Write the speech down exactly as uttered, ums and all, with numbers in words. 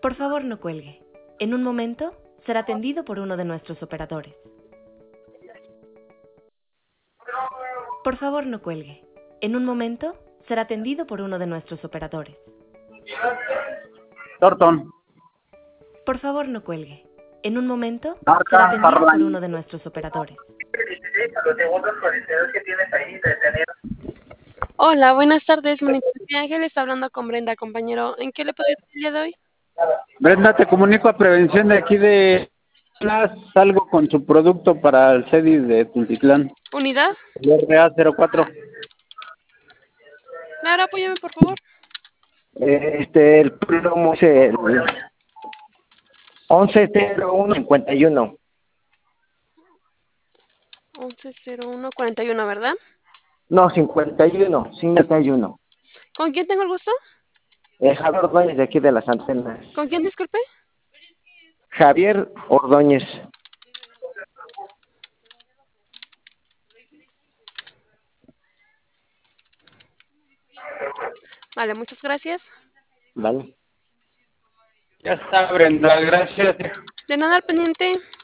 Por favor, no cuelgue. En un momento será atendido por uno de nuestros operadores. Por favor, no cuelgue. En un momento será atendido por uno de nuestros operadores. Thornton. Por favor, no cuelgue. En un momento Marca será atendido por Farline. uno de nuestros operadores. Hola, buenas tardes, Monitor de Ángeles, hablando con Brenda, compañero. ¿En qué le puedo ayudar el día de hoy? Brenda, te comunico a prevención de aquí de algo con su producto para el CEDIS de Tultitlán. ¿Unidad? El R A cero cuatro. Claro, apóyame, por favor. Eh, Este, el plomo es el once cero uno cincuenta y uno. once cero uno cuarenta y uno, ¿verdad? No, cincuenta y uno, cincuenta y uno. ¿Con quién tengo el gusto? Eh, Javier Ordóñez de aquí de las antenas. ¿Con quién, disculpe? Javier Ordóñez. Vale, muchas gracias. Vale. Ya está, Brenda, gracias. De nada, al pendiente.